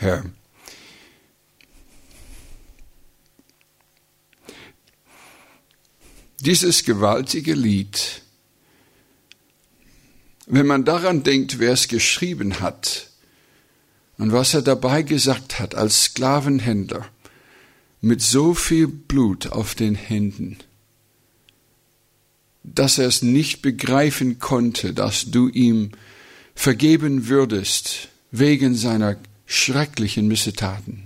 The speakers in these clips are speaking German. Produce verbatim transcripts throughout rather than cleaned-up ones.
Herr. Dieses gewaltige Lied, wenn man daran denkt, wer es geschrieben hat und was er dabei gesagt hat als Sklavenhändler, mit so viel Blut auf den Händen, dass er es nicht begreifen konnte, dass du ihm vergeben würdest wegen seiner schrecklichen Missetaten.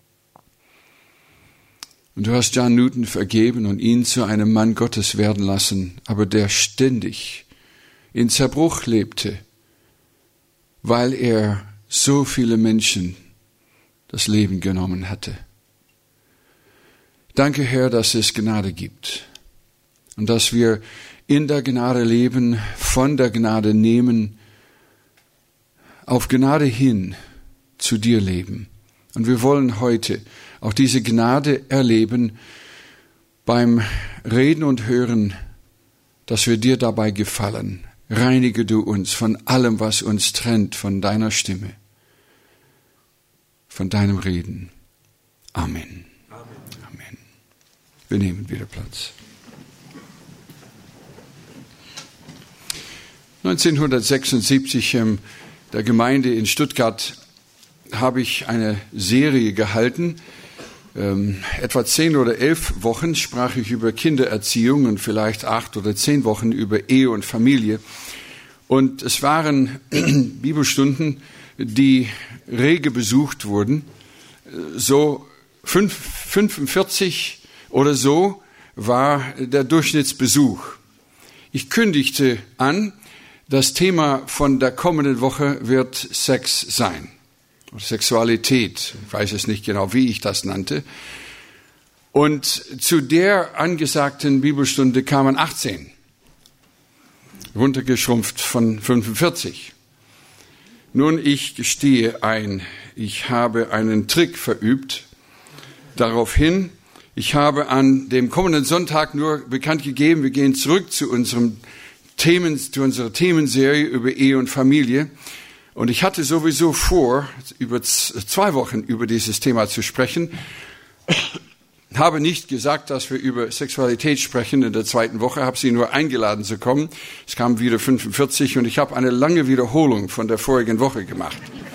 Und du hast John Newton vergeben und ihn zu einem Mann Gottes werden lassen, aber der ständig in Zerbruch lebte, weil er so viele Menschen das Leben genommen hatte. Danke, Herr, dass es Gnade gibt und dass wir in der Gnade leben, von der Gnade nehmen, auf Gnade hin zu dir leben. Und wir wollen heute auch diese Gnade erleben beim Reden und Hören, dass wir dir dabei gefallen. Reinige du uns von allem, was uns trennt, von deiner Stimme, von deinem Reden. Amen. Amen. Amen. Wir nehmen wieder Platz. neunzehnhundertsechsundsiebzig in der Gemeinde in Stuttgart habe ich eine Serie gehalten. Ähm, etwa zehn oder elf Wochen sprach ich über Kindererziehung und vielleicht acht oder zehn Wochen über Ehe und Familie. Und es waren Bibelstunden, die rege besucht wurden. So fünf, fünfundvierzig oder so war der Durchschnittsbesuch. Ich kündigte an, das Thema von der kommenden Woche wird Sex sein. Sexualität, ich weiß es nicht genau, wie ich das nannte. Und zu der angesagten Bibelstunde kamen achtzehn, runtergeschrumpft von fünfundvierzig. Nun, ich gestehe ein, ich habe einen Trick verübt. Daraufhin, ich habe an dem kommenden Sonntag nur bekannt gegeben, wir gehen zurück zu unserem Themen, zu unserer Themenserie über Ehe und Familie. Und ich hatte sowieso vor, über zwei Wochen über dieses Thema zu sprechen, habe nicht gesagt, dass wir über Sexualität sprechen in der zweiten Woche, habe sie nur eingeladen zu kommen. Es kam wieder fünfundvierzig und ich habe eine lange Wiederholung von der vorigen Woche gemacht.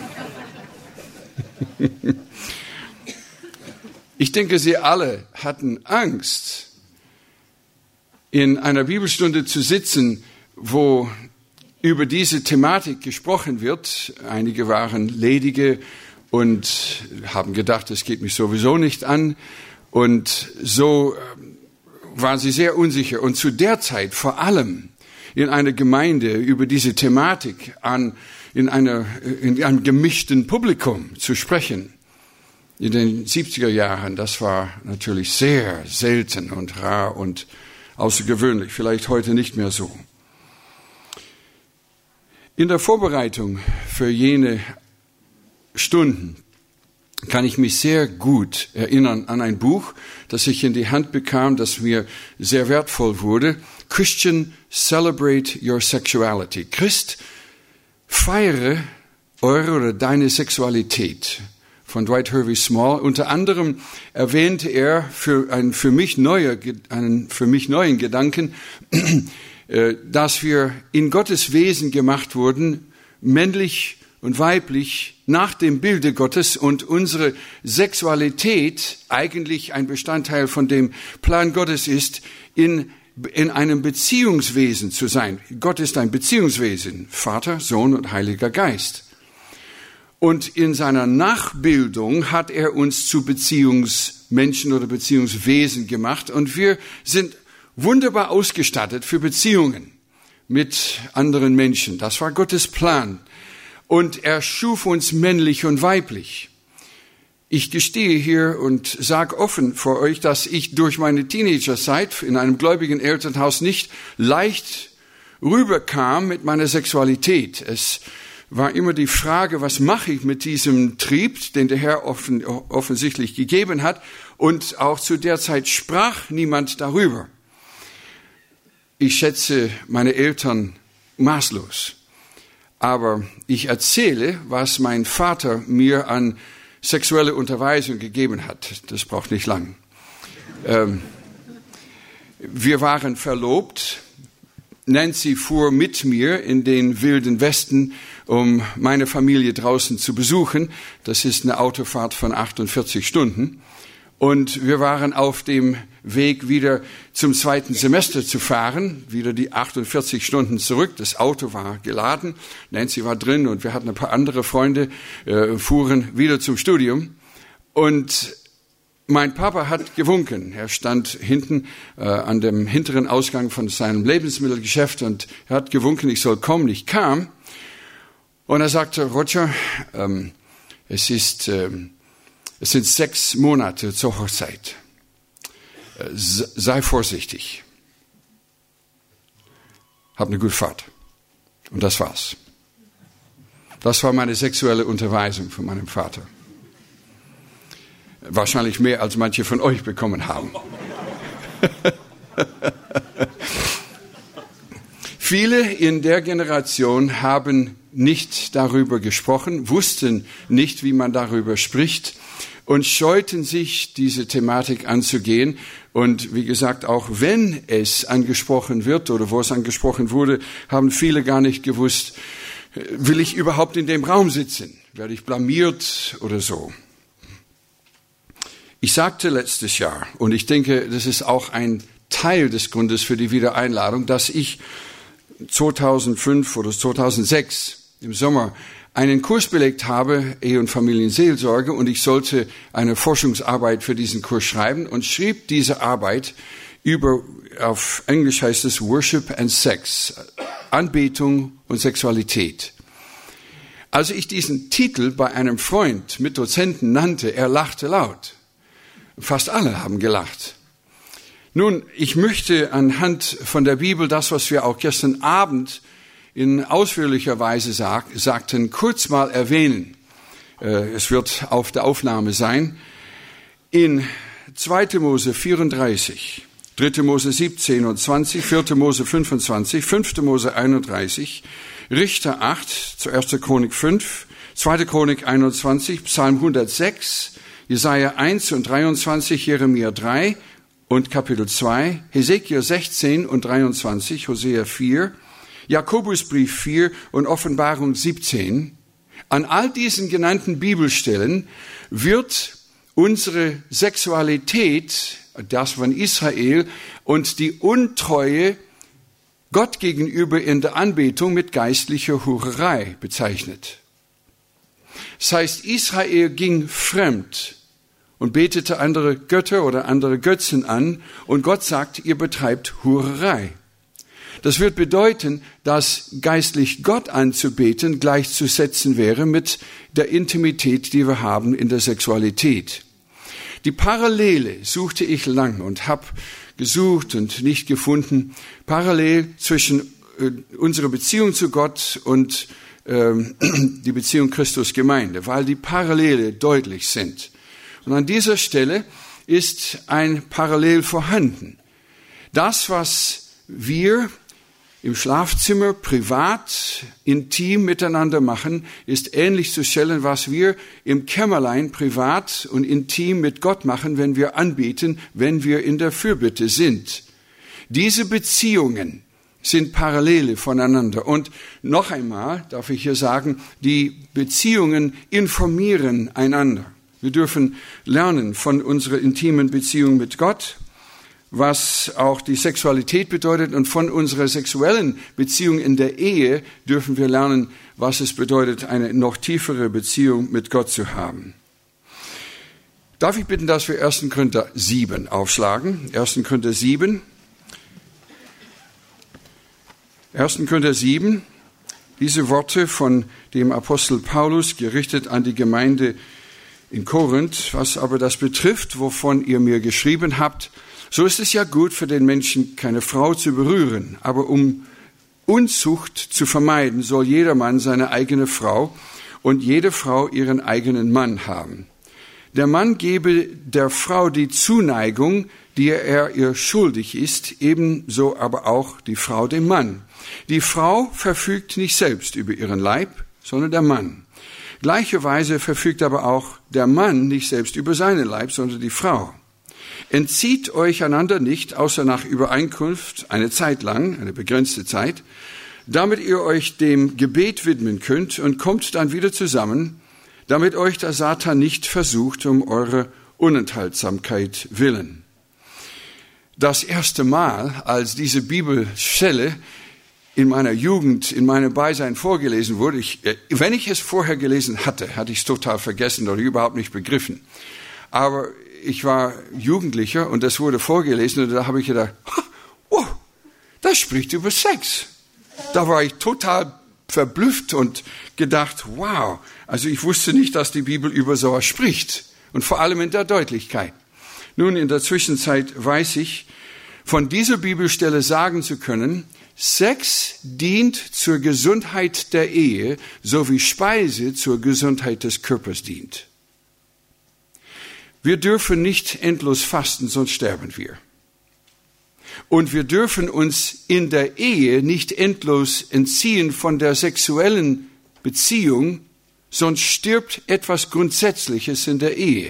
Ich denke, Sie alle hatten Angst, in einer Bibelstunde zu sitzen, wo über diese Thematik gesprochen wird. Einige waren ledige und haben gedacht, es geht mich sowieso nicht an. Und so waren sie sehr unsicher. Und zu der Zeit vor allem in einer Gemeinde über diese Thematik an, in, einer, in einem gemischten Publikum zu sprechen. In den siebziger Jahren, das war natürlich sehr selten und rar und außergewöhnlich. Vielleicht heute nicht mehr so. In der Vorbereitung für jene Stunden kann ich mich sehr gut erinnern an ein Buch, das ich in die Hand bekam, das mir sehr wertvoll wurde. Christian, Celebrate Your Sexuality. Christ, feiere eure oder deine Sexualität. Von Dwight Hervey Small. Unter anderem erwähnte er für einen für mich neuer, einen für mich neuen Gedanken, dass wir in Gottes Wesen gemacht wurden, männlich und weiblich, nach dem Bilde Gottes und unsere Sexualität eigentlich ein Bestandteil von dem Plan Gottes ist, in, in einem Beziehungswesen zu sein. Gott ist ein Beziehungswesen, Vater, Sohn und Heiliger Geist. Und in seiner Nachbildung hat er uns zu Beziehungsmenschen oder Beziehungswesen gemacht und wir sind wunderbar ausgestattet für Beziehungen mit anderen Menschen. Das war Gottes Plan. Und er schuf uns männlich und weiblich. Ich gestehe hier und sage offen vor euch, dass ich durch meine Teenagerzeit in einem gläubigen Elternhaus nicht leicht rüberkam mit meiner Sexualität. Es war immer die Frage, was mache ich mit diesem Trieb, den der Herr offen, offensichtlich gegeben hat. Und auch zu der Zeit sprach niemand darüber. Ich schätze meine Eltern maßlos, aber ich erzähle, was mein Vater mir an sexuelle Unterweisung gegeben hat. Das braucht nicht lang. Ähm, wir waren verlobt. Nancy fuhr mit mir in den wilden Westen, um meine Familie draußen zu besuchen. Das ist eine Autofahrt von achtundvierzig Stunden. Und wir waren auf dem Weg, wieder zum zweiten Semester zu fahren, wieder die achtundvierzig Stunden zurück. Das Auto war geladen, Nancy war drin und wir hatten ein paar andere Freunde, äh, fuhren wieder zum Studium. Und mein Papa hat gewunken. Er stand hinten äh, an dem hinteren Ausgang von seinem Lebensmittelgeschäft und er hat gewunken, ich soll kommen. Ich kam und er sagte, Roger, ähm, es ist, ähm, es sind sechs Monate zur Hochzeit. Äh, sei vorsichtig. Hab eine gute Fahrt. Und das war's. Das war meine sexuelle Unterweisung von meinem Vater. Wahrscheinlich mehr, als manche von euch bekommen haben. Viele in der Generation haben nicht darüber gesprochen, wussten nicht, wie man darüber spricht und scheuten sich, diese Thematik anzugehen. Und wie gesagt, auch wenn es angesprochen wird oder wo es angesprochen wurde, haben viele gar nicht gewusst, will ich überhaupt in dem Raum sitzen? Werde ich blamiert oder so? Ich sagte letztes Jahr, und ich denke, das ist auch ein Teil des Grundes für die Wiedereinladung, dass ich zweitausendfünf oder zweitausendsechs im Sommer einen Kurs belegt habe, Ehe- und Familienseelsorge, und ich sollte eine Forschungsarbeit für diesen Kurs schreiben und schrieb diese Arbeit über, auf Englisch heißt es Worship and Sex, Anbetung und Sexualität. Als ich diesen Titel bei einem Freund mit Dozenten nannte, er lachte laut. Fast alle haben gelacht. Nun, ich möchte anhand von der Bibel das, was wir auch gestern Abend in ausführlicher Weise sag, sagten, kurz mal erwähnen. Äh, es wird auf der Aufnahme sein. In zweiter Mose vierunddreißig, dritter Mose siebzehn und zwanzig, vierter Mose fünfundzwanzig, fünfter Mose einunddreißig, Richter acht, erster Chronik fünf, zweiter Chronik einundzwanzig, Psalm hundertsechs, Jesaja eins und dreiundzwanzig, Jeremia drei und Kapitel zwei, Hesekiel sechzehn und dreiundzwanzig, Hosea vier, Jakobusbrief vier und Offenbarung siebzehn. An all diesen genannten Bibelstellen wird unsere Sexualität, das von Israel, und die Untreue Gott gegenüber in der Anbetung mit geistlicher Hurerei bezeichnet. Das heißt, Israel ging fremd und betete andere Götter oder andere Götzen an und Gott sagt, ihr betreibt Hurerei. Das wird bedeuten, dass geistlich Gott anzubeten gleichzusetzen wäre mit der Intimität, die wir haben in der Sexualität. Die Parallele suchte ich lang und habe gesucht und nicht gefunden, parallel zwischen äh, unserer Beziehung zu Gott und die Beziehung Christus-Gemeinde, weil die Parallele deutlich sind. Und an dieser Stelle ist ein Parallel vorhanden. Das, was wir im Schlafzimmer privat, intim miteinander machen, ist ähnlich zu stellen, was wir im Kämmerlein privat und intim mit Gott machen, wenn wir anbeten, wenn wir in der Fürbitte sind. Diese Beziehungen sind Parallele voneinander. Und noch einmal darf ich hier sagen, die Beziehungen informieren einander. Wir dürfen lernen von unserer intimen Beziehung mit Gott, was auch die Sexualität bedeutet. Und von unserer sexuellen Beziehung in der Ehe dürfen wir lernen, was es bedeutet, eine noch tiefere Beziehung mit Gott zu haben. Darf ich bitten, dass wir erster Korinther sieben aufschlagen? erster Korinther sieben. erster Korinther sieben, diese Worte von dem Apostel Paulus, gerichtet an die Gemeinde in Korinth, was aber das betrifft, wovon ihr mir geschrieben habt, so ist es ja gut für den Menschen, keine Frau zu berühren, aber um Unzucht zu vermeiden, soll jeder Mann seine eigene Frau und jede Frau ihren eigenen Mann haben. Der Mann gebe der Frau die Zuneigung, die er ihr schuldig ist, ebenso aber auch die Frau dem Mann. Die Frau verfügt nicht selbst über ihren Leib, sondern der Mann. Gleicherweise verfügt aber auch der Mann nicht selbst über seinen Leib, sondern die Frau. Entzieht euch einander nicht, außer nach Übereinkunft, eine Zeit lang, eine begrenzte Zeit, damit ihr euch dem Gebet widmen könnt und kommt dann wieder zusammen, damit euch der Satan nicht versucht, um eure Unenthaltsamkeit willen. Das erste Mal, als diese Bibelstelle in meiner Jugend, in meinem Beisein vorgelesen wurde, ich, wenn ich es vorher gelesen hatte, hatte ich es total vergessen oder überhaupt nicht begriffen. Aber ich war Jugendlicher und das wurde vorgelesen und da habe ich gedacht, oh, das spricht über Sex. Da war ich total verblüfft und gedacht, wow, also ich wusste nicht, dass die Bibel über sowas spricht und vor allem in der Deutlichkeit. Nun, in der Zwischenzeit weiß ich, von dieser Bibelstelle sagen zu können, Sex dient zur Gesundheit der Ehe, so wie Speise zur Gesundheit des Körpers dient. Wir dürfen nicht endlos fasten, sonst sterben wir. Und wir dürfen uns in der Ehe nicht endlos entziehen von der sexuellen Beziehung, sonst stirbt etwas Grundsätzliches in der Ehe.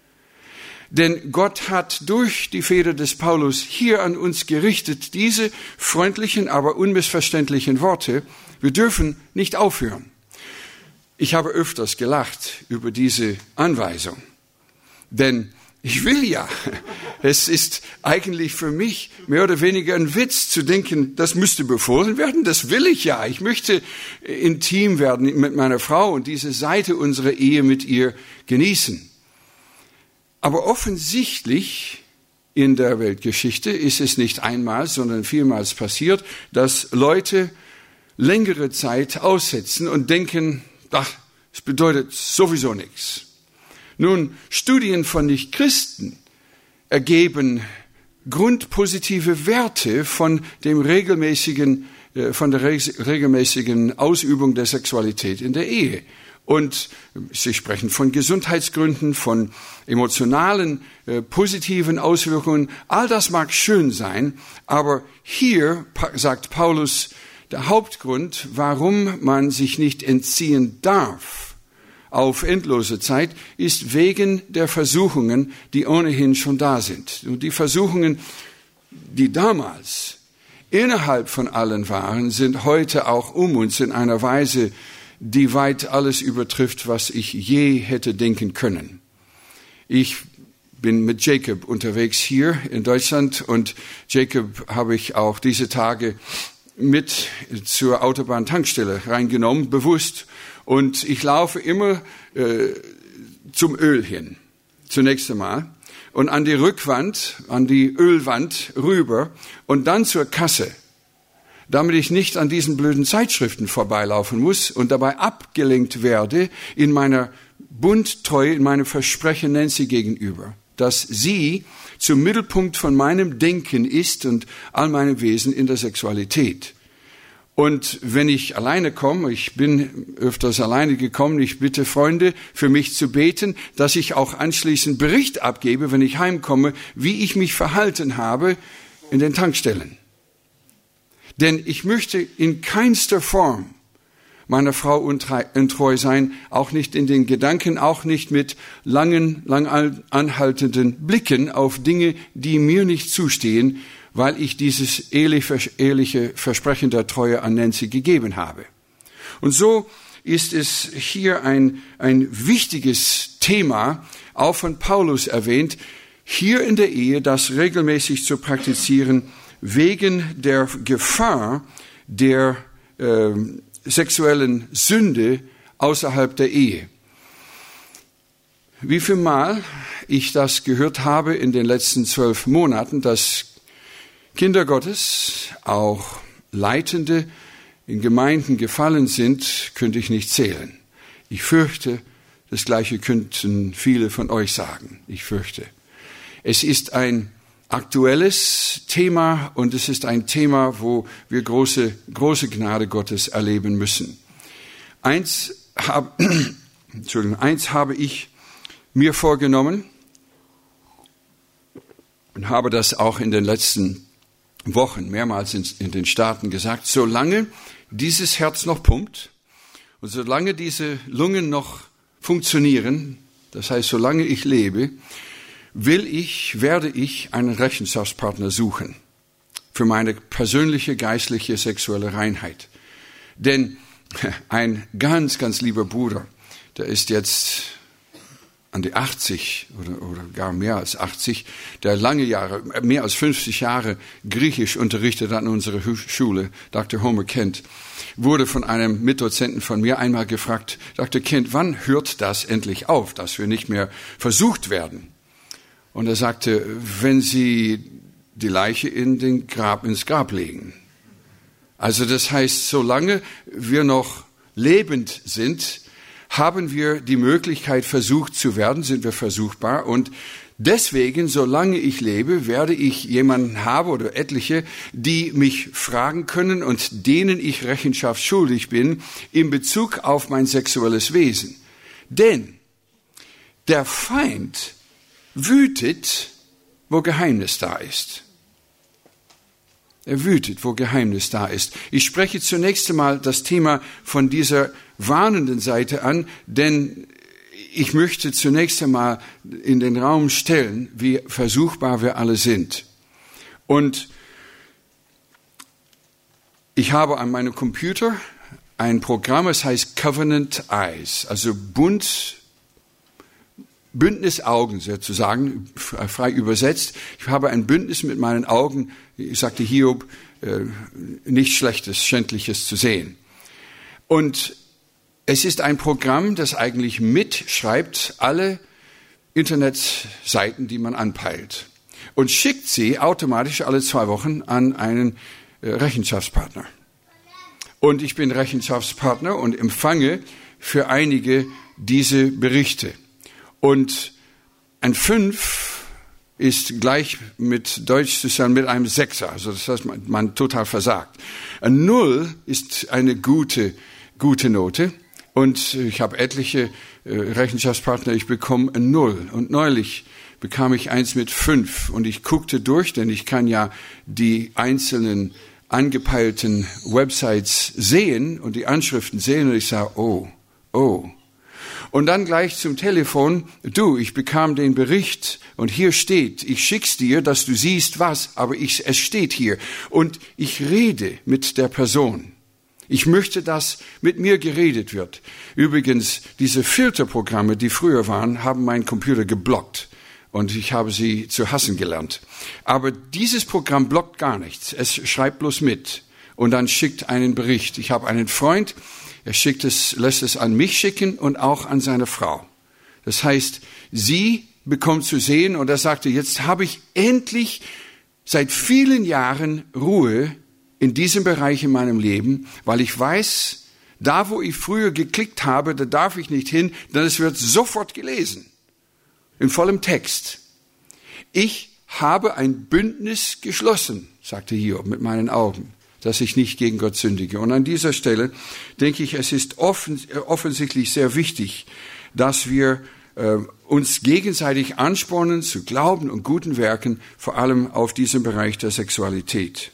Denn Gott hat durch die Feder des Paulus hier an uns gerichtet, diese freundlichen, aber unmissverständlichen Worte. Wir dürfen nicht aufhören. Ich habe öfters gelacht über diese Anweisung. Denn ich will ja. Es ist eigentlich für mich mehr oder weniger ein Witz zu denken, das müsste befohlen werden. Das will ich ja. Ich möchte intim werden mit meiner Frau und diese Seite unserer Ehe mit ihr genießen. Aber offensichtlich in der Weltgeschichte ist es nicht einmal, sondern vielmals passiert, dass Leute längere Zeit aussetzen und denken, ach, es bedeutet sowieso nichts. Nun, Studien von Nichtchristen ergeben grundpositive Werte von dem regelmäßigen, von der regelmäßigen Ausübung der Sexualität in der Ehe. Und sie sprechen von Gesundheitsgründen, von emotionalen, äh, positiven Auswirkungen. All das mag schön sein, aber hier sagt Paulus, der Hauptgrund, warum man sich nicht entziehen darf auf endlose Zeit, ist wegen der Versuchungen, die ohnehin schon da sind. Und die Versuchungen, die damals innerhalb von allen waren, sind heute auch um uns in einer Weise, die weit alles übertrifft, was ich je hätte denken können. Ich bin mit Jacob unterwegs hier in Deutschland und Jacob habe ich auch diese Tage mit zur Autobahntankstelle reingenommen, bewusst. Und ich laufe immer äh, zum Öl hin, zunächst einmal, und an die Rückwand, an die Ölwand rüber und dann zur Kasse, damit ich nicht an diesen blöden Zeitschriften vorbeilaufen muss und dabei abgelenkt werde in meiner Bundtreue, in meinem Versprechen Nancy gegenüber, dass sie zum Mittelpunkt von meinem Denken ist und all meinem Wesen in der Sexualität. Und wenn ich alleine komme, ich bin öfters alleine gekommen, ich bitte Freunde, für mich zu beten, dass ich auch anschließend Bericht abgebe, wenn ich heimkomme, wie ich mich verhalten habe in den Tankstellen. Denn ich möchte in keinster Form meiner Frau untreu sein, auch nicht in den Gedanken, auch nicht mit langen, lang anhaltenden Blicken auf Dinge, die mir nicht zustehen, weil ich dieses ehrliche Versprechen der Treue an Nancy gegeben habe. Und so ist es hier ein, ein wichtiges Thema, auch von Paulus erwähnt, hier in der Ehe das regelmäßig zu praktizieren, wegen der Gefahr der äh, sexuellen Sünde außerhalb der Ehe. Wie viel Mal ich das gehört habe in den letzten zwölf Monaten, dass Kinder Gottes, auch Leitende in Gemeinden gefallen sind, könnte ich nicht zählen. Ich fürchte, das Gleiche könnten viele von euch sagen. Ich fürchte. Es ist ein aktuelles Thema und es ist ein Thema, wo wir große, große Gnade Gottes erleben müssen. Eins, hab, Entschuldigung, eins habe ich mir vorgenommen und habe das auch in den letzten Wochen mehrmals in, in den Staaten gesagt, solange dieses Herz noch pumpt Und solange diese Lungen noch funktionieren, das heißt, solange ich lebe, will ich, werde ich einen Rechenschaftspartner suchen für meine persönliche, geistliche, sexuelle Reinheit. Denn ein ganz, ganz lieber Bruder, der ist jetzt an die achtzig oder, oder gar mehr als achtzig, der lange Jahre, mehr als fünfzig Jahre Griechisch unterrichtet an unserer Schule, Doktor Homer Kent, wurde von einem Mitdozenten von mir einmal gefragt, Doktor Kent, wann hört das endlich auf, dass wir nicht mehr versucht werden? Und er sagte, wenn Sie die Leiche in den Grab, ins Grab legen. Also das heißt, solange wir noch lebend sind, haben wir die Möglichkeit, versucht zu werden, sind wir versuchbar. Und deswegen, solange ich lebe, werde ich jemanden haben oder etliche, die mich fragen können und denen ich Rechenschaft schuldig bin in Bezug auf mein sexuelles Wesen. Denn der Feind wütet, wo Geheimnis da ist. Er wütet, wo Geheimnis da ist. Ich spreche zunächst einmal das Thema von dieser warnenden Seite an, denn ich möchte zunächst einmal in den Raum stellen, wie versuchbar wir alle sind. Und ich habe an meinem Computer ein Programm, es heißt Covenant Eyes, also Bund, Bündnisaugen sozusagen, frei übersetzt. Ich habe ein Bündnis mit meinen Augen, ich sagte Hiob, äh, nichts Schlechtes, Schändliches zu sehen. Und es ist ein Programm, das eigentlich mitschreibt alle Internetseiten, die man anpeilt und schickt sie automatisch alle zwei Wochen an einen äh, Rechenschaftspartner. Und ich bin Rechenschaftspartner und empfange für einige diese Berichte. Und ein Fünf ist gleich mit Deutsch zusammen mit einem Sechser. Also das heißt, man, man total versagt. Ein Null ist eine gute, gute Note. Und ich habe etliche äh, Rechenschaftspartner, ich bekomme ein Null. Und neulich bekam ich eins mit fünf. Und ich guckte durch, denn ich kann ja die einzelnen angepeilten Websites sehen und die Anschriften sehen. Und ich sage, oh, oh. Und dann gleich zum Telefon, du, ich bekam den Bericht und hier steht, ich schick's dir, dass du siehst was, aber ich, es steht hier. Und ich rede mit der Person. Ich möchte, dass mit mir geredet wird. Übrigens, diese Filterprogramme, die früher waren, haben meinen Computer geblockt. Und ich habe sie zu hassen gelernt. Aber dieses Programm blockt gar nichts. Es schreibt bloß mit und dann schickt einen Bericht. Ich habe einen Freund, er schickt es, lässt es an mich schicken und auch an seine Frau. Das heißt, sie bekommt zu sehen und er sagte, jetzt habe ich endlich seit vielen Jahren Ruhe in diesem Bereich in meinem Leben, weil ich weiß, da wo ich früher geklickt habe, da darf ich nicht hin, denn es wird sofort gelesen. In vollem Text. Ich habe ein Bündnis geschlossen, sagte Hiob mit meinen Augen, dass ich nicht gegen Gott sündige. Und an dieser Stelle denke ich, es ist offen, offensichtlich sehr wichtig, dass wir äh, uns gegenseitig anspornen zu Glauben und guten Werken, vor allem auf diesem Bereich der Sexualität.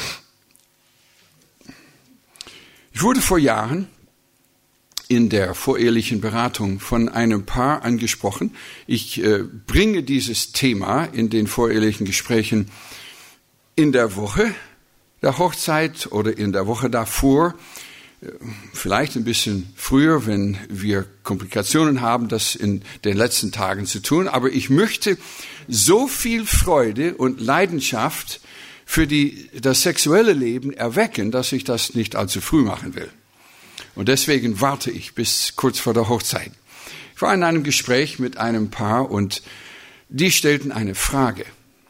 Ich wurde vor Jahren in der vorehelichen Beratung von einem Paar angesprochen. Ich äh, bringe dieses Thema in den vorehelichen Gesprächen in der Woche der Hochzeit oder in der Woche davor, äh, vielleicht ein bisschen früher, wenn wir Komplikationen haben, das in den letzten Tagen zu tun. Aber ich möchte so viel Freude und Leidenschaft für die, das sexuelle Leben erwecken, dass ich das nicht allzu früh machen will. Und deswegen warte ich bis kurz vor der Hochzeit. Ich war in einem Gespräch mit einem Paar und die stellten eine Frage.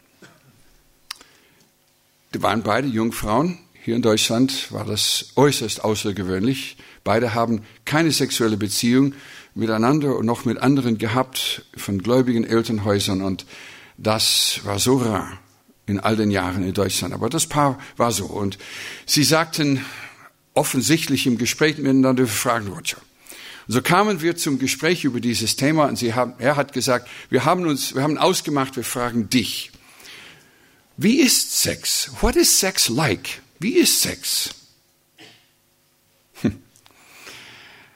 Die waren beide Jungfrauen. Hier in Deutschland war das äußerst außergewöhnlich. Beide haben keine sexuelle Beziehung miteinander und noch mit anderen gehabt von gläubigen Elternhäusern. Und das war so rar in all den Jahren in Deutschland. Aber das Paar war so. Und sie sagten offensichtlich im Gespräch miteinander, wir fragen Roger. Und so kamen wir zum Gespräch über dieses Thema und sie haben, er hat gesagt, wir haben uns, wir haben ausgemacht, wir fragen dich. Wie ist Sex? What is sex like? Wie ist Sex? Hm.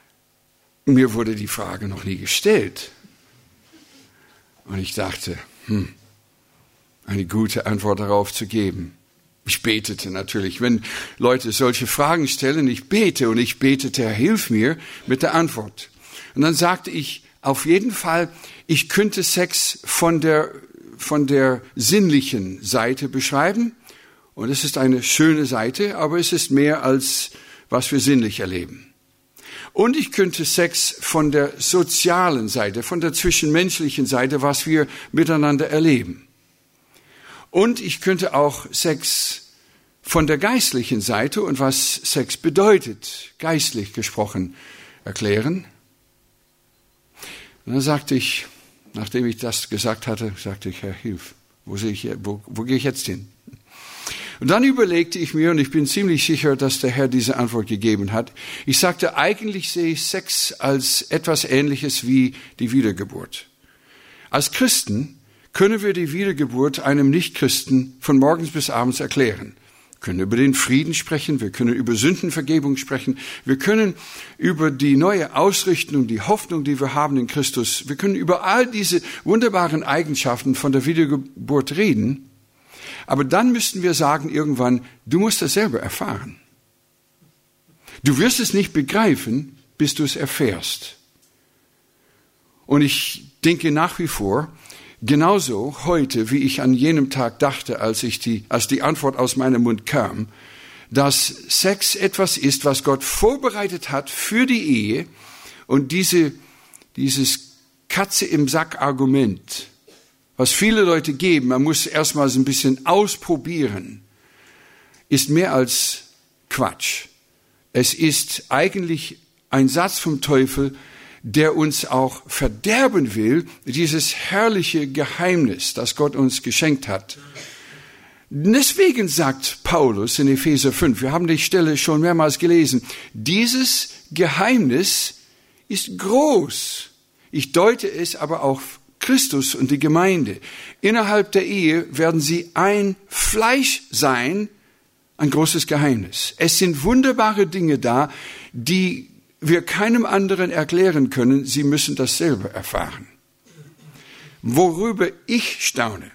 mir wurde die Frage noch nie gestellt. Und ich dachte, hm, eine gute Antwort darauf zu geben. Ich betete natürlich, wenn Leute solche Fragen stellen, ich bete und ich betete, Herr, hilf mir mit der Antwort. Und dann sagte ich, auf jeden Fall, ich könnte Sex von der, von der sinnlichen Seite beschreiben. Und es ist eine schöne Seite, aber es ist mehr als was wir sinnlich erleben. Und ich könnte Sex von der sozialen Seite, von der zwischenmenschlichen Seite, was wir miteinander erleben. Und ich könnte auch Sex von der geistlichen Seite und was Sex bedeutet, geistlich gesprochen, erklären. Und dann sagte ich, nachdem ich das gesagt hatte, sagte ich, Herr, hilf, wo, sehe ich, wo, wo gehe ich jetzt hin? Und dann überlegte ich mir, und ich bin ziemlich sicher, dass der Herr diese Antwort gegeben hat. Ich sagte, eigentlich sehe ich Sex als etwas Ähnliches wie die Wiedergeburt. Als Christen können wir die Wiedergeburt einem Nichtchristen von morgens bis abends erklären. Wir können über den Frieden sprechen, wir können über Sündenvergebung sprechen, wir können über die neue Ausrichtung, die Hoffnung, die wir haben in Christus, wir können über all diese wunderbaren Eigenschaften von der Wiedergeburt reden. Aber dann müssten wir sagen irgendwann, du musst das selber erfahren. Du wirst es nicht begreifen, bis du es erfährst. Und ich denke nach wie vor, genauso heute, wie ich an jenem Tag dachte, als ich die, als die Antwort aus meinem Mund kam, dass Sex etwas ist, was Gott vorbereitet hat für die Ehe und diese, dieses Katze im Sack Argument, was viele Leute geben, man muss erstmal so ein bisschen ausprobieren, ist mehr als Quatsch. Es ist eigentlich ein Satz vom Teufel, der uns auch verderben will, dieses herrliche Geheimnis, das Gott uns geschenkt hat. Deswegen sagt Paulus in Epheser fünf, wir haben die Stelle schon mehrmals gelesen, dieses Geheimnis ist groß. Ich deute es aber auf Christus und die Gemeinde. Innerhalb der Ehe werden sie ein Fleisch sein, ein großes Geheimnis. Es sind wunderbare Dinge da, die wir keinem anderen erklären können, sie müssen das selber erfahren. Worüber ich staune,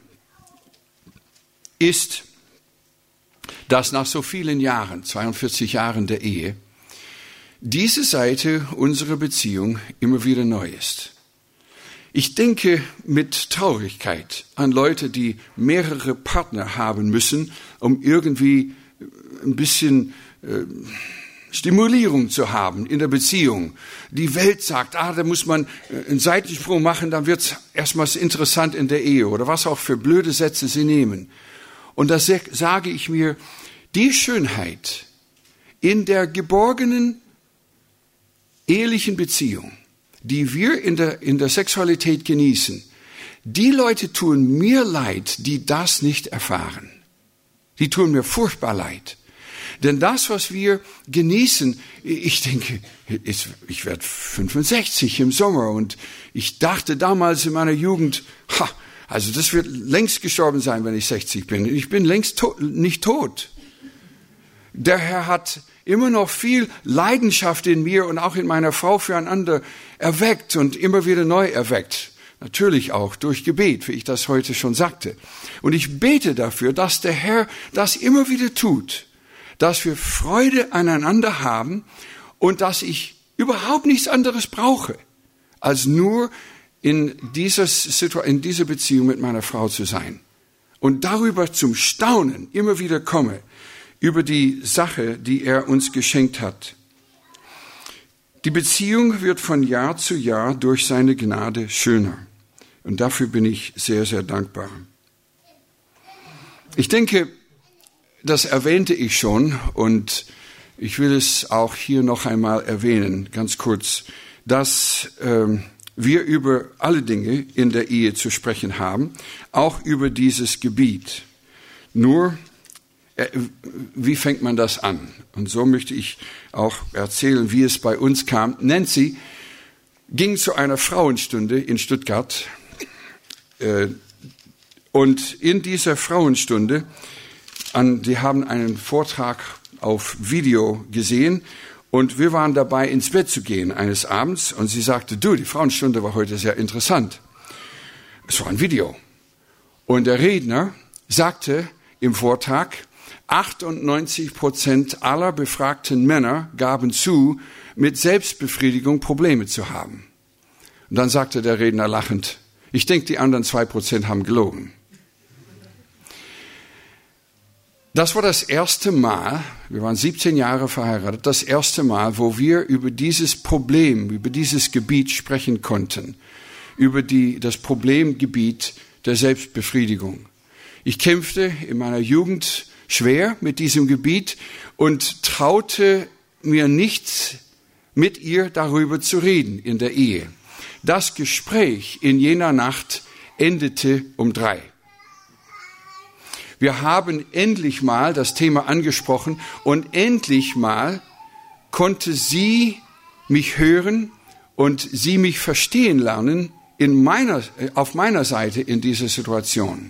ist, dass nach so vielen Jahren, zweiundvierzig Jahren der Ehe, diese Seite unserer Beziehung immer wieder neu ist. Ich denke mit Traurigkeit an Leute, die mehrere Partner haben müssen, um irgendwie ein bisschen äh, Stimulierung zu haben in der Beziehung. Die Welt sagt, ah, da muss man einen Seitensprung machen, dann wird es erstmals interessant in der Ehe oder was auch für blöde Sätze sie nehmen. Und da sage ich mir, die Schönheit in der geborgenen ehelichen Beziehung, die wir in der, in der Sexualität genießen, die Leute tun mir leid, die das nicht erfahren. Die tun mir furchtbar leid. Denn das, was wir genießen, ich denke, ich werde fünfundsechzig im Sommer und ich dachte damals in meiner Jugend, ha, also das wird längst gestorben sein, wenn ich sechzig bin. Ich bin längst to- nicht tot. Der Herr hat immer noch viel Leidenschaft in mir und auch in meiner Frau füreinander erweckt und immer wieder neu erweckt. Natürlich auch durch Gebet, wie ich das heute schon sagte. Und ich bete dafür, dass der Herr das immer wieder tut, dass wir Freude aneinander haben und dass ich überhaupt nichts anderes brauche, als nur in dieser, Situ- in dieser Beziehung mit meiner Frau zu sein. Und darüber zum Staunen immer wieder komme, über die Sache, die er uns geschenkt hat. Die Beziehung wird von Jahr zu Jahr durch seine Gnade schöner. Und dafür bin ich sehr, sehr dankbar. Ich denke, das erwähnte ich schon und ich will es auch hier noch einmal erwähnen, ganz kurz, dass ähm, wir über alle Dinge in der Ehe zu sprechen haben, auch über dieses Gebiet. Nur, äh, wie fängt man das an? Und so möchte ich auch erzählen, wie es bei uns kam. Nancy ging zu einer Frauenstunde in Stuttgart äh, und in dieser Frauenstunde, an, die haben einen Vortrag auf Video gesehen Und wir waren dabei, ins Bett zu gehen eines Abends. Und sie sagte, du, die Frauenstunde war heute sehr interessant. Es war ein Video. Und der Redner sagte im Vortrag, achtundneunzig Prozent aller befragten Männer gaben zu, mit Selbstbefriedigung Probleme zu haben. Und dann sagte der Redner lachend, ich denke, die anderen zwei Prozent haben gelogen. Das war das erste Mal, wir waren siebzehn Jahre verheiratet, das erste Mal, wo wir über dieses Problem, über dieses Gebiet sprechen konnten, über die, das Problemgebiet der Selbstbefriedigung. Ich kämpfte in meiner Jugend schwer mit diesem Gebiet und traute mir nicht, mit ihr darüber zu reden in der Ehe. Das Gespräch in jener Nacht endete um drei. Wir haben endlich mal das Thema angesprochen und endlich mal konnte sie mich hören und sie mich verstehen lernen in meiner, auf meiner Seite in dieser Situation.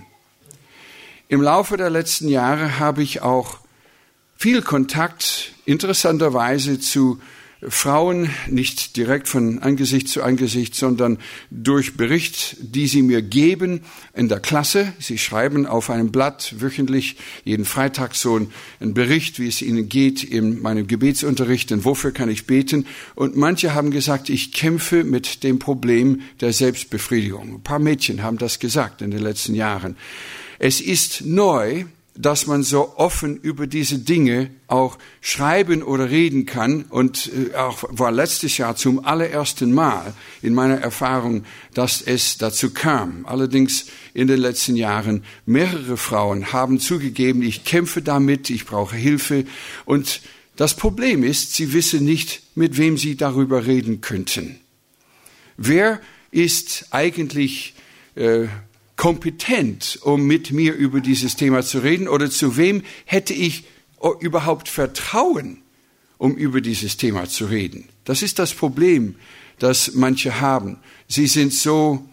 Im Laufe der letzten Jahre habe ich auch viel Kontakt, interessanterweise, zu Frauen, nicht direkt von Angesicht zu Angesicht, sondern durch Bericht, die sie mir geben in der Klasse. Sie schreiben auf einem Blatt wöchentlich, jeden Freitag so einen Bericht, wie es ihnen geht in meinem Gebetsunterricht und wofür kann ich beten. Und manche haben gesagt, ich kämpfe mit dem Problem der Selbstbefriedigung. Ein paar Mädchen haben das gesagt in den letzten Jahren. Es ist neu, dass man so offen über diese Dinge auch schreiben oder reden kann. Und auch war letztes Jahr zum allerersten Mal in meiner Erfahrung, dass es dazu kam. Allerdings in den letzten Jahren mehrere Frauen haben zugegeben, ich kämpfe damit, ich brauche Hilfe. Und das Problem ist, sie wissen nicht, mit wem sie darüber reden könnten. Wer ist eigentlich äh, kompetent, um mit mir über dieses Thema zu reden, oder zu wem hätte ich überhaupt Vertrauen, um über dieses Thema zu reden? Das ist das Problem, das manche haben. Sie sind so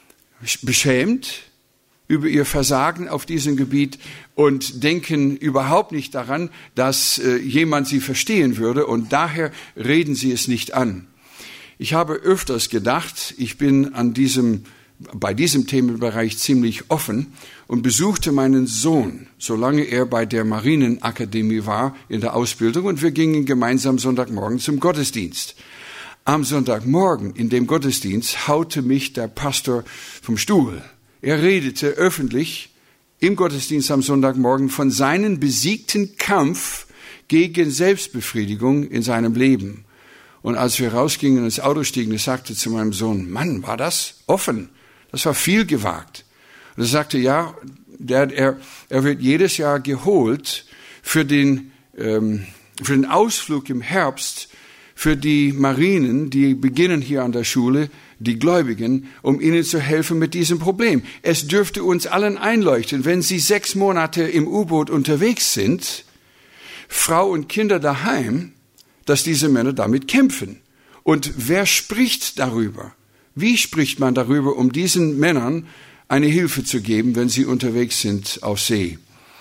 beschämt über ihr Versagen auf diesem Gebiet und denken überhaupt nicht daran, dass äh, jemand sie verstehen würde, und daher reden sie es nicht an. Ich habe öfters gedacht, ich bin an diesem bei diesem Themenbereich ziemlich offen und besuchte meinen Sohn, solange er bei der Marinenakademie war in der Ausbildung, und wir gingen gemeinsam Sonntagmorgen zum Gottesdienst. Am Sonntagmorgen in dem Gottesdienst haute mich der Pastor vom Stuhl. Er redete öffentlich im Gottesdienst am Sonntagmorgen von seinem besiegten Kampf gegen Selbstbefriedigung in seinem Leben. Und als wir rausgingen und ins Auto stiegen, ich sagte zu meinem Sohn, Mann, war das offen? Das war viel gewagt. Und er sagte, ja, der, er, er wird jedes Jahr geholt für den, ähm, für den Ausflug im Herbst für die Marinen, die beginnen hier an der Schule, die Gläubigen, um ihnen zu helfen mit diesem Problem. Es dürfte uns allen einleuchten, wenn sie sechs Monate im U-Boot unterwegs sind, Frau und Kinder daheim, dass diese Männer damit kämpfen. Und wer spricht darüber? Wie spricht man darüber, um diesen Männern eine Hilfe zu geben, wenn sie unterwegs sind auf See?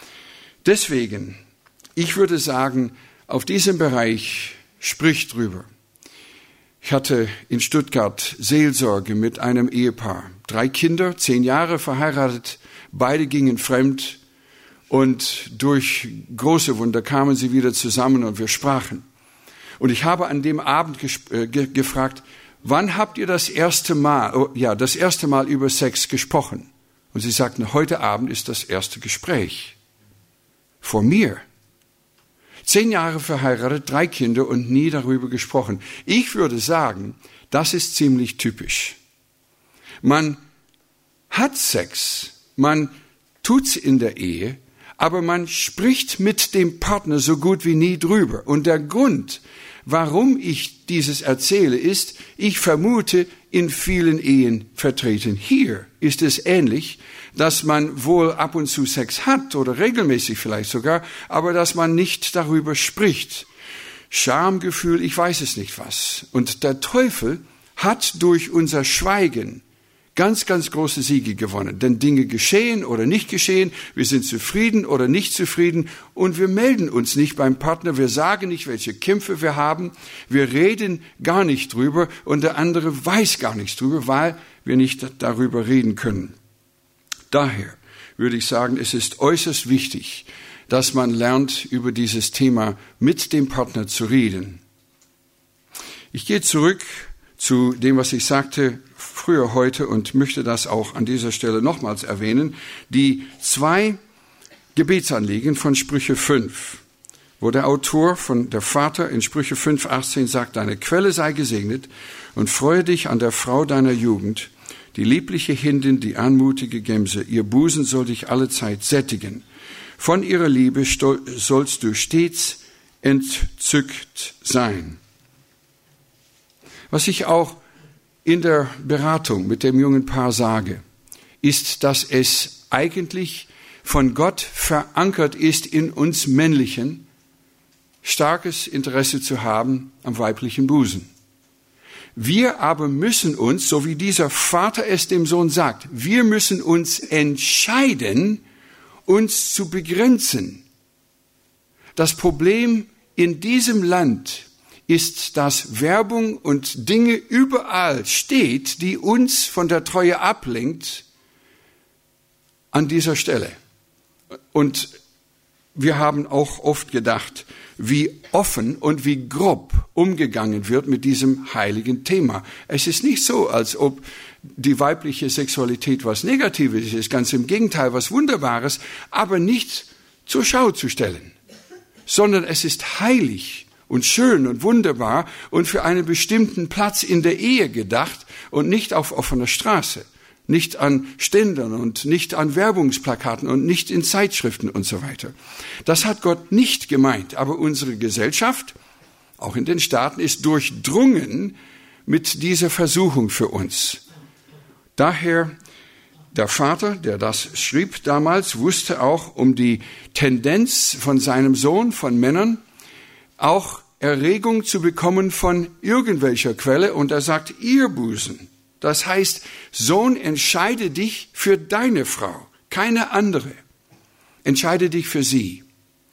Deswegen, ich würde sagen, auf diesem Bereich spricht drüber. Ich hatte in Stuttgart Seelsorge mit einem Ehepaar. Drei Kinder, zehn Jahre verheiratet, beide gingen fremd, und durch große Wunder kamen sie wieder zusammen und wir sprachen. Und ich habe an dem Abend gesp- äh, ge- gefragt, wann habt ihr das erste Mal, oh, ja, das erste Mal über Sex gesprochen? Und sie sagten, heute Abend ist das erste Gespräch. Vor mir. Zehn Jahre verheiratet, drei Kinder und nie darüber gesprochen. Ich würde sagen, das ist ziemlich typisch. Man hat Sex, man tut's in der Ehe, aber man spricht mit dem Partner so gut wie nie drüber. Und der Grund, warum ich dieses erzähle, ist, ich vermute, in vielen Ehen vertreten. Hier ist es ähnlich, dass man wohl ab und zu Sex hat oder regelmäßig vielleicht sogar, aber dass man nicht darüber spricht. Schamgefühl, ich weiß es nicht was. Und der Teufel hat durch unser Schweigen ganz, ganz große Siege gewonnen. Denn Dinge geschehen oder nicht geschehen, wir sind zufrieden oder nicht zufrieden und wir melden uns nicht beim Partner, wir sagen nicht, welche Kämpfe wir haben, wir reden gar nicht drüber und der andere weiß gar nichts drüber, weil wir nicht darüber reden können. Daher würde ich sagen, es ist äußerst wichtig, dass man lernt, über dieses Thema mit dem Partner zu reden. Ich gehe zurück zu dem, was ich sagte früher heute und möchte das auch an dieser Stelle nochmals erwähnen. Die zwei Gebetsanliegen von Sprüche fünf, wo der Autor von der Vater in Sprüche fünf, achtzehn sagt, deine Quelle sei gesegnet und freue dich an der Frau deiner Jugend, die liebliche Hindin, die anmutige Gemse, ihr Busen soll dich allezeit sättigen. Von ihrer Liebe sollst du stets entzückt sein. Was ich auch in der Beratung mit dem jungen Paar sage, ist, dass es eigentlich von Gott verankert ist, in uns Männlichen starkes Interesse zu haben am weiblichen Busen. Wir aber müssen uns, so wie dieser Vater es dem Sohn sagt, wir müssen uns entscheiden, uns zu begrenzen. Das Problem in diesem Land ist, dass Werbung und Dinge überall steht, die uns von der Treue ablenkt an dieser Stelle. Und wir haben auch oft gedacht, wie offen und wie grob umgegangen wird mit diesem heiligen Thema. Es ist nicht so, als ob die weibliche Sexualität was Negatives ist, ganz im Gegenteil, was Wunderbares, aber nicht zur Schau zu stellen, sondern es ist heilig und schön und wunderbar und für einen bestimmten Platz in der Ehe gedacht und nicht auf offener Straße, nicht an Ständern und nicht an Werbungsplakaten und nicht in Zeitschriften und so weiter. Das hat Gott nicht gemeint, aber unsere Gesellschaft, auch in den Staaten, ist durchdrungen mit dieser Versuchung für uns. Daher, der Vater, der das schrieb damals, wusste auch um die Tendenz von seinem Sohn, von Männern, auch Erregung zu bekommen von irgendwelcher Quelle. Und er sagt, ihr Busen. Das heißt, Sohn, entscheide dich für deine Frau, keine andere. Entscheide dich für sie.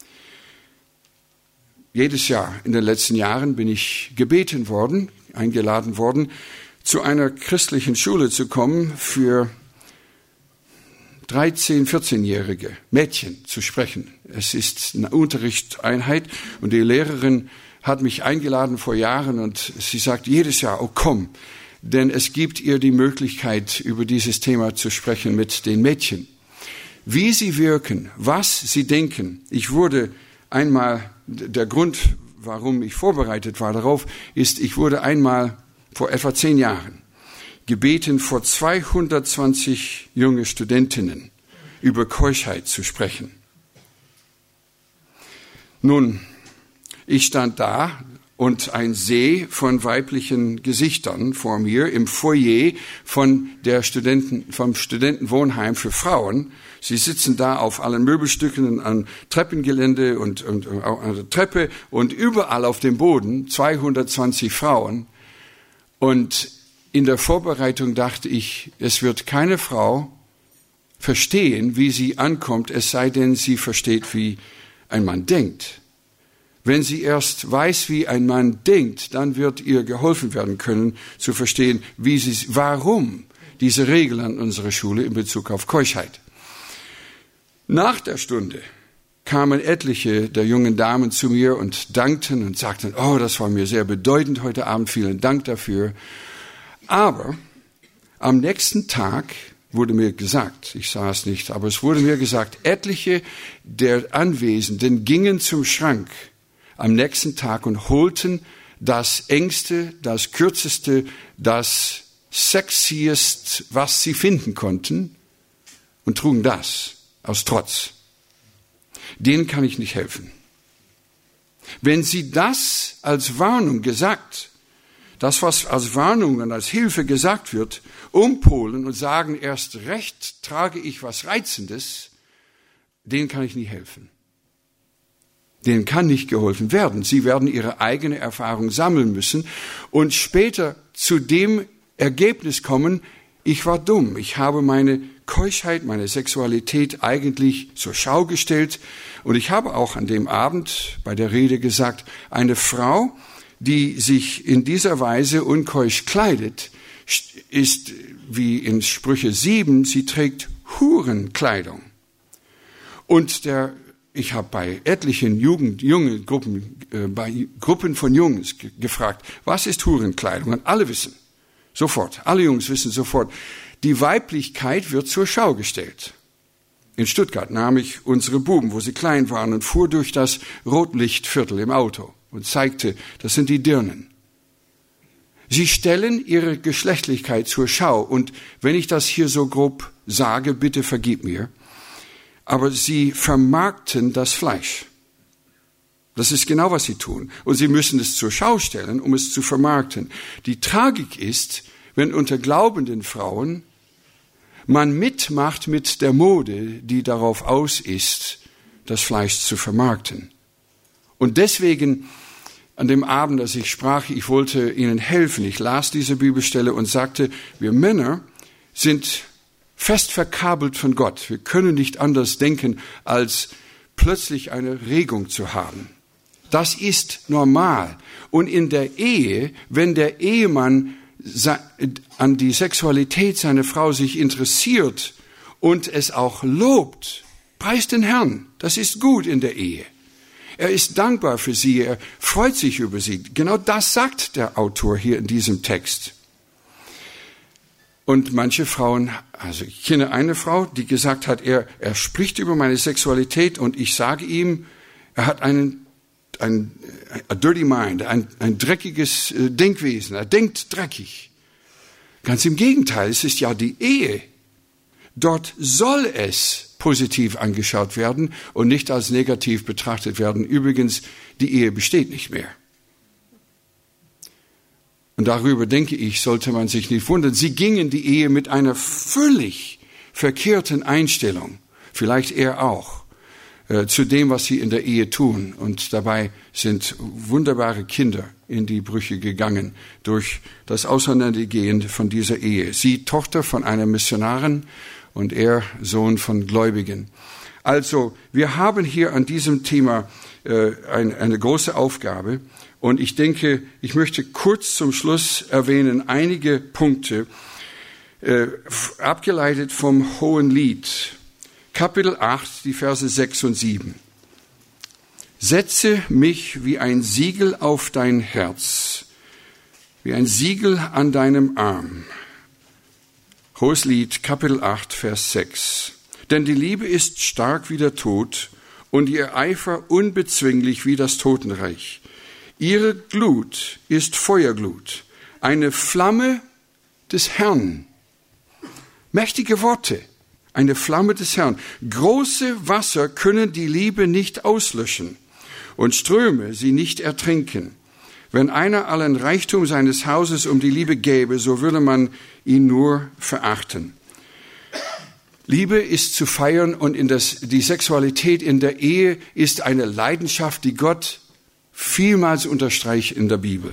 Jedes Jahr in den letzten Jahren bin ich gebeten worden, eingeladen worden, zu einer christlichen Schule zu kommen, für dreizehn-, vierzehnjährige Mädchen zu sprechen. Es ist eine Unterrichtseinheit und die Lehrerin hat mich eingeladen vor Jahren und sie sagt jedes Jahr, oh komm, denn es gibt ihr die Möglichkeit, über dieses Thema zu sprechen mit den Mädchen. Wie sie wirken, was sie denken. Ich wurde einmal, der Grund, warum ich vorbereitet war darauf, ist, ich wurde einmal vor etwa zehn Jahren gebeten, vor zweihundertzwanzig junge Studentinnen über Keuschheit zu sprechen. Nun, ich stand da und ein See von weiblichen Gesichtern vor mir im Foyer von der Studenten, vom Studentenwohnheim für Frauen. Sie sitzen da auf allen Möbelstücken, an Treppengelände und, und, und an der Treppe und überall auf dem Boden zweihundertzwanzig Frauen. Und in der Vorbereitung dachte ich, es wird keine Frau verstehen, wie sie ankommt, es sei denn, sie versteht, wie ein Mann denkt. Wenn sie erst weiß, wie ein Mann denkt, dann wird ihr geholfen werden können, zu verstehen, wie sie, warum diese Regel an unserer Schule in Bezug auf Keuschheit. Nach der Stunde kamen etliche der jungen Damen zu mir und dankten und sagten, oh, das war mir sehr bedeutend heute Abend, vielen Dank dafür. Aber am nächsten Tag wurde mir gesagt, ich sah es nicht, aber es wurde mir gesagt, etliche der Anwesenden gingen zum Schrank am nächsten Tag und holten das Engste, das Kürzeste, das Sexiest, was sie finden konnten und trugen das aus Trotz. Denen kann ich nicht helfen. Wenn sie das als Warnung gesagt, das, was als Warnung und als Hilfe gesagt wird, umpolen und sagen, erst recht trage ich was Reizendes, denen kann ich nicht helfen. Denen kann nicht geholfen werden. Sie werden ihre eigene Erfahrung sammeln müssen und später zu dem Ergebnis kommen, ich war dumm. Ich habe meine Keuschheit, meine Sexualität eigentlich zur Schau gestellt. Und ich habe auch an dem Abend bei der Rede gesagt, eine Frau, die sich in dieser Weise unkeusch kleidet, ist wie in Sprüche sieben, sie trägt Hurenkleidung. Und der, ich habe bei etlichen Jugend, jungen Gruppen, äh, bei Gruppen von Jungs ge- gefragt, was ist Hurenkleidung? Und alle wissen sofort, alle Jungs wissen sofort, die Weiblichkeit wird zur Schau gestellt. In Stuttgart nahm ich unsere Buben, wo sie klein waren, und fuhr durch das Rotlichtviertel im Auto und zeigte, das sind die Dirnen. Sie stellen ihre Geschlechtlichkeit zur Schau. Und wenn ich das hier so grob sage, bitte vergib mir, aber sie vermarkten das Fleisch. Das ist genau, was sie tun. Und sie müssen es zur Schau stellen, um es zu vermarkten. Die Tragik ist, wenn unter glaubenden Frauen man mitmacht mit der Mode, die darauf aus ist, das Fleisch zu vermarkten. Und deswegen, an dem Abend, als ich sprach, ich wollte Ihnen helfen. Ich las diese Bibelstelle und sagte, wir Männer sind fest verkabelt von Gott. Wir können nicht anders denken, als plötzlich eine Regung zu haben. Das ist normal. Und in der Ehe, wenn der Ehemann an die Sexualität seiner Frau sich interessiert und es auch lobt, preist den Herrn. Das ist gut in der Ehe. Er ist dankbar für sie, er freut sich über sie. Genau das sagt der Autor hier in diesem Text. Und manche Frauen, also ich kenne eine Frau, die gesagt hat, er, er spricht über meine Sexualität und ich sage ihm, er hat einen, ein, a dirty mind, ein, ein dreckiges Denkwesen, er denkt dreckig. Ganz im Gegenteil, es ist ja die Ehe. Dort soll es positiv angeschaut werden und nicht als negativ betrachtet werden. Übrigens, die Ehe besteht nicht mehr. Und darüber, denke ich, sollte man sich nicht wundern. Sie gingen die Ehe mit einer völlig verkehrten Einstellung, vielleicht er auch, äh, zu dem, was sie in der Ehe tun. Und dabei sind wunderbare Kinder in die Brüche gegangen durch das Auseinandergehen von dieser Ehe. Sie Tochter von einer Missionarin und er Sohn von Gläubigen. Also, wir haben hier an diesem Thema äh, ein, eine große Aufgabe. Und ich denke, ich möchte kurz zum Schluss erwähnen einige Punkte, äh, abgeleitet vom Hohen Lied. Kapitel acht, die Verse sechs und sieben. Setze mich wie ein Siegel auf dein Herz, wie ein Siegel an deinem Arm. Hohes Lied, Kapitel acht, Vers sechs. Denn die Liebe ist stark wie der Tod und ihr Eifer unbezwinglich wie das Totenreich. Ihre Glut ist Feuerglut, eine Flamme des Herrn. Mächtige Worte, eine Flamme des Herrn. Große Wasser können die Liebe nicht auslöschen und Ströme sie nicht ertrinken. Wenn einer allen Reichtum seines Hauses um die Liebe gäbe, so würde man ihn nur verachten. Liebe ist zu feiern und in das, die Sexualität in der Ehe ist eine Leidenschaft, die Gott vielmals unterstreicht in der Bibel.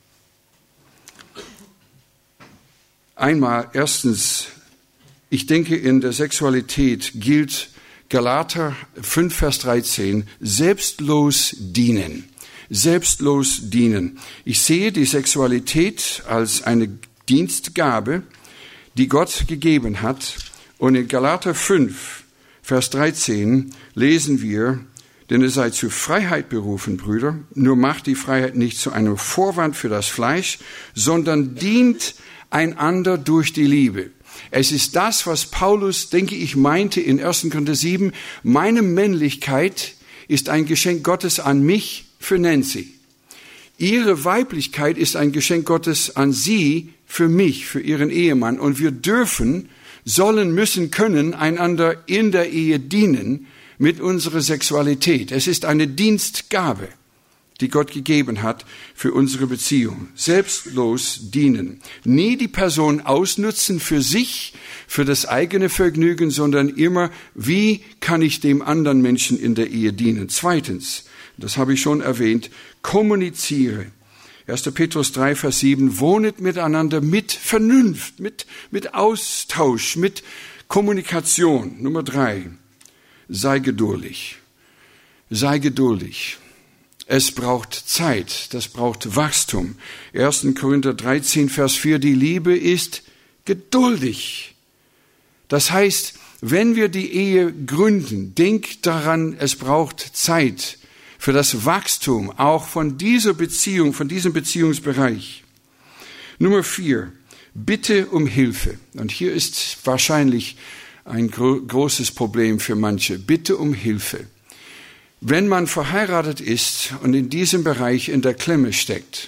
Einmal, erstens, ich denke, in der Sexualität gilt Galater fünf, Vers dreizehn, selbstlos dienen. Selbstlos dienen. Ich sehe die Sexualität als eine Dienstgabe, die Gott gegeben hat. Und in Galater fünf, Vers dreizehn lesen wir, denn ihr seid zur Freiheit berufen, Brüder, nur macht die Freiheit nicht zu einem Vorwand für das Fleisch, sondern dient einander durch die Liebe. Es ist das, was Paulus, denke ich, meinte in erster Korinther sieben, meine Männlichkeit ist ein Geschenk Gottes an mich für Nancy. Ihre Weiblichkeit ist ein Geschenk Gottes an sie für mich, für ihren Ehemann. Und wir dürfen, sollen, müssen, können einander in der Ehe dienen mit unserer Sexualität. Es ist eine Dienstgabe, die Gott gegeben hat für unsere Beziehung. Selbstlos dienen. Nie die Person ausnutzen für sich, für das eigene Vergnügen, sondern immer, wie kann ich dem anderen Menschen in der Ehe dienen? Zweitens, das habe ich schon erwähnt, kommuniziere. erster Petrus drei, Vers sieben, wohnet miteinander mit Vernunft, mit, mit Austausch, mit Kommunikation. Nummer drei, sei geduldig. Sei geduldig. Es braucht Zeit, das braucht Wachstum. erster Korinther dreizehn, Vers vier, die Liebe ist geduldig. Das heißt, wenn wir die Ehe gründen, denk daran, es braucht Zeit für das Wachstum, auch von dieser Beziehung, von diesem Beziehungsbereich. Nummer vier, bitte um Hilfe. Und hier ist wahrscheinlich ein gro- großes Problem für manche. Bitte um Hilfe. Wenn man verheiratet ist und in diesem Bereich in der Klemme steckt,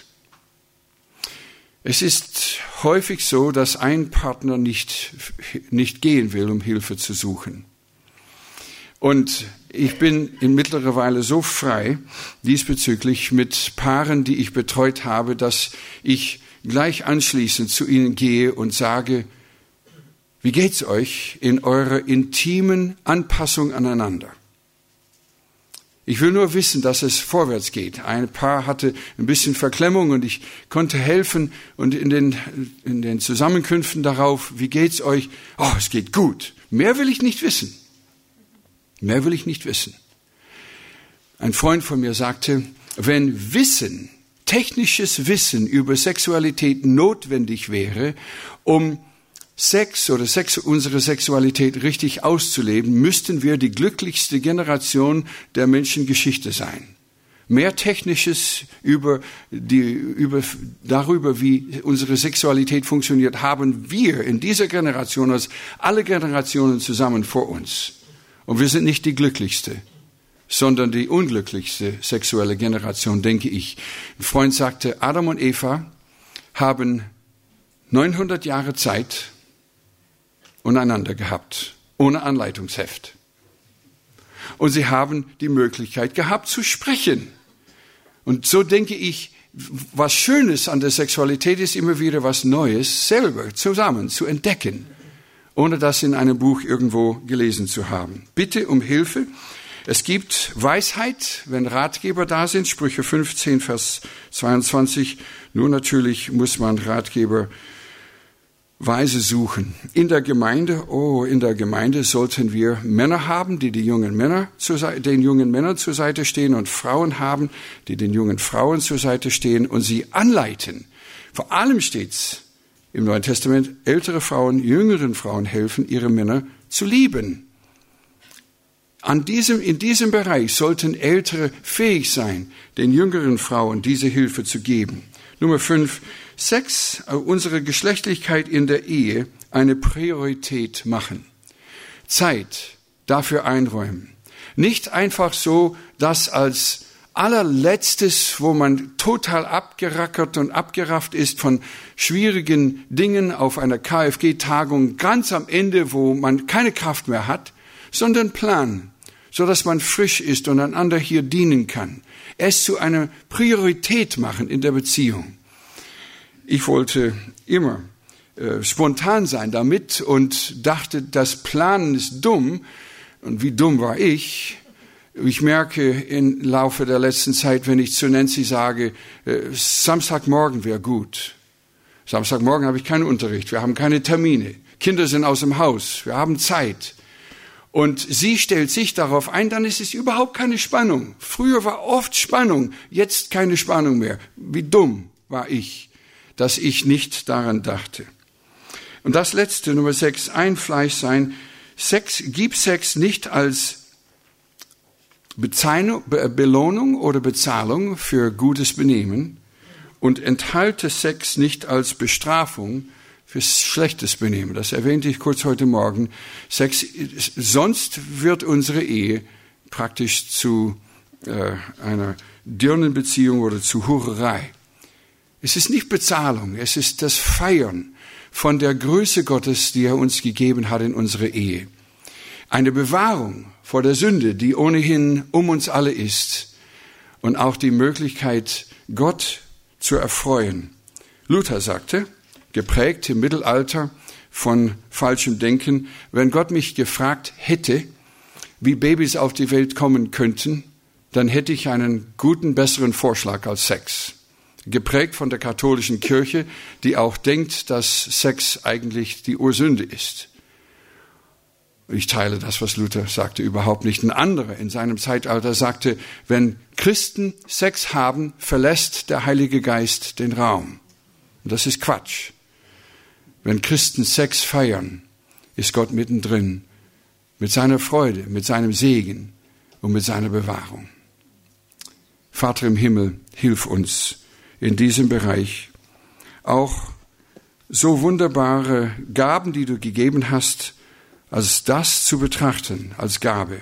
es ist häufig so, dass ein Partner nicht, nicht gehen will, um Hilfe zu suchen. Und ich bin in mittlerer Weile so frei diesbezüglich mit Paaren, die ich betreut habe, dass ich gleich anschließend zu ihnen gehe und sage, wie geht's euch in eurer intimen Anpassung aneinander? Ich will nur wissen, dass es vorwärts geht. Ein Paar hatte ein bisschen Verklemmung und ich konnte helfen und in den, in den Zusammenkünften darauf, wie geht's euch? Oh, es geht gut. Mehr will ich nicht wissen. Mehr will ich nicht wissen. Ein Freund von mir sagte, wenn Wissen, technisches Wissen über Sexualität notwendig wäre, um Sex oder Sex, unsere Sexualität richtig auszuleben, müssten wir die glücklichste Generation der Menschengeschichte sein. Mehr Technisches über die, über, darüber, wie unsere Sexualität funktioniert, haben wir in dieser Generation als alle Generationen zusammen vor uns. Und wir sind nicht die glücklichste, sondern die unglücklichste sexuelle Generation, denke ich. Ein Freund sagte, Adam und Eva haben neunhundert Jahre Zeit untereinander gehabt, ohne Anleitungsheft. Und sie haben die Möglichkeit gehabt zu sprechen. Und so denke ich, was Schönes an der Sexualität ist, immer wieder was Neues selber zusammen zu entdecken, ohne das in einem Buch irgendwo gelesen zu haben. Bitte um Hilfe. Es gibt Weisheit, wenn Ratgeber da sind, Sprüche fünfzehn, Vers zweiundzwanzig. Nur natürlich muss man Ratgeber weise suchen. In der Gemeinde, oh, in der Gemeinde sollten wir Männer haben, die die jungen Männer zur Seite, den jungen Männern zur Seite stehen und Frauen haben, die den jungen Frauen zur Seite stehen und sie anleiten. Vor allem steht's im Neuen Testament, ältere Frauen, jüngeren Frauen helfen, ihre Männer zu lieben. An diesem, in diesem Bereich sollten Ältere fähig sein, den jüngeren Frauen diese Hilfe zu geben. Nummer fünf, Sex, unsere Geschlechtlichkeit in der Ehe, eine Priorität machen. Zeit dafür einräumen. Nicht einfach so, das als allerletztes, wo man total abgerackert und abgerafft ist von schwierigen Dingen auf einer K F G-Tagung, ganz am Ende, wo man keine Kraft mehr hat, sondern planen, so dass man frisch ist und einander hier dienen kann. Es zu einer Priorität machen in der Beziehung. Ich wollte immer äh, spontan sein damit und dachte, das Planen ist dumm. Und wie dumm war ich? Ich merke im Laufe der letzten Zeit, wenn ich zu Nancy sage, äh, Samstagmorgen wäre gut. Samstagmorgen habe ich keinen Unterricht, wir haben keine Termine. Kinder sind aus dem Haus, wir haben Zeit. Und sie stellt sich darauf ein, dann ist es überhaupt keine Spannung. Früher war oft Spannung, jetzt keine Spannung mehr. Wie dumm war ich, dass ich nicht daran dachte. Und das letzte, Nummer sechs, Einfleisch sein. Sex, gib Sex nicht als Bezeichnung, Be- Belohnung oder Bezahlung für gutes Benehmen und enthalte Sex nicht als Bestrafung für schlechtes Benehmen. Das erwähnte ich kurz heute Morgen. Sex, sonst wird unsere Ehe praktisch zu äh, einer Dirnenbeziehung oder zu Hurerei. Es ist nicht Bezahlung, es ist das Feiern von der Größe Gottes, die er uns gegeben hat in unserer Ehe. Eine Bewahrung vor der Sünde, die ohnehin um uns alle ist. Und auch die Möglichkeit, Gott zu erfreuen. Luther sagte, geprägt im Mittelalter von falschem Denken, wenn Gott mich gefragt hätte, wie Babys auf die Welt kommen könnten, dann hätte ich einen guten, besseren Vorschlag als Sex. geprägt von der katholischen Kirche, die auch denkt, dass Sex eigentlich die Ursünde ist. Ich teile das, was Luther sagte, überhaupt nicht. Ein anderer in seinem Zeitalter sagte, wenn Christen Sex haben, verlässt der Heilige Geist den Raum. Und das ist Quatsch. Wenn Christen Sex feiern, ist Gott mittendrin, mit seiner Freude, mit seinem Segen und mit seiner Bewahrung. Vater im Himmel, hilf uns in diesem Bereich, auch so wunderbare Gaben, die du gegeben hast, als das zu betrachten, als Gabe.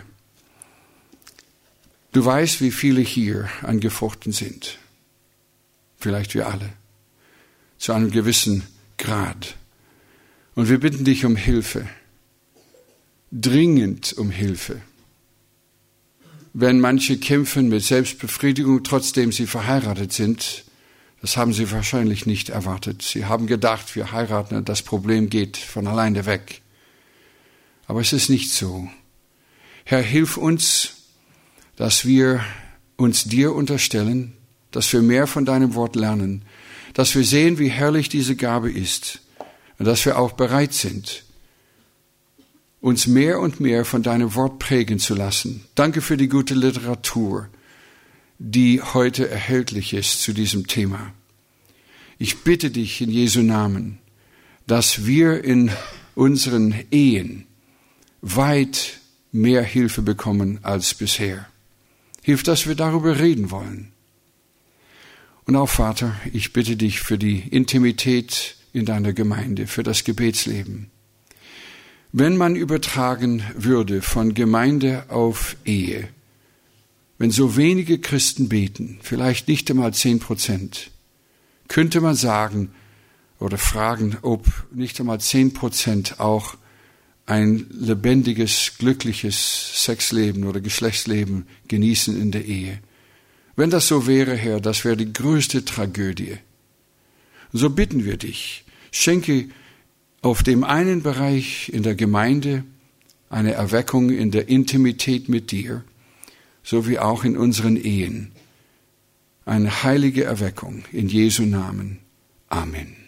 Du weißt, wie viele hier angefochten sind. Vielleicht wir alle. Zu einem gewissen Grad. Und wir bitten dich um Hilfe. Dringend um Hilfe. Wenn manche kämpfen mit Selbstbefriedigung, trotzdem sie verheiratet sind, das haben sie wahrscheinlich nicht erwartet. Sie haben gedacht, wir heiraten und das Problem geht von alleine weg. Aber es ist nicht so. Herr, hilf uns, dass wir uns dir unterstellen, dass wir mehr von deinem Wort lernen, dass wir sehen, wie herrlich diese Gabe ist und dass wir auch bereit sind, uns mehr und mehr von deinem Wort prägen zu lassen. Danke für die gute Literatur, die heute erhältlich ist zu diesem Thema. Ich bitte dich in Jesu Namen, dass wir in unseren Ehen weit mehr Hilfe bekommen als bisher. Hilf, dass wir darüber reden wollen. Und auch, Vater, ich bitte dich für die Intimität in deiner Gemeinde, für das Gebetsleben. Wenn man übertragen würde von Gemeinde auf Ehe, wenn so wenige Christen beten, vielleicht nicht einmal zehn Prozent, könnte man sagen oder fragen, ob nicht einmal zehn Prozent auch ein lebendiges, glückliches Sexleben oder Geschlechtsleben genießen in der Ehe. Wenn das so wäre, Herr, das wäre die größte Tragödie. Und so bitten wir dich, schenke auf dem einen Bereich in der Gemeinde eine Erweckung in der Intimität mit dir, sowie auch in unseren Ehen. Eine heilige Erweckung in Jesu Namen. Amen.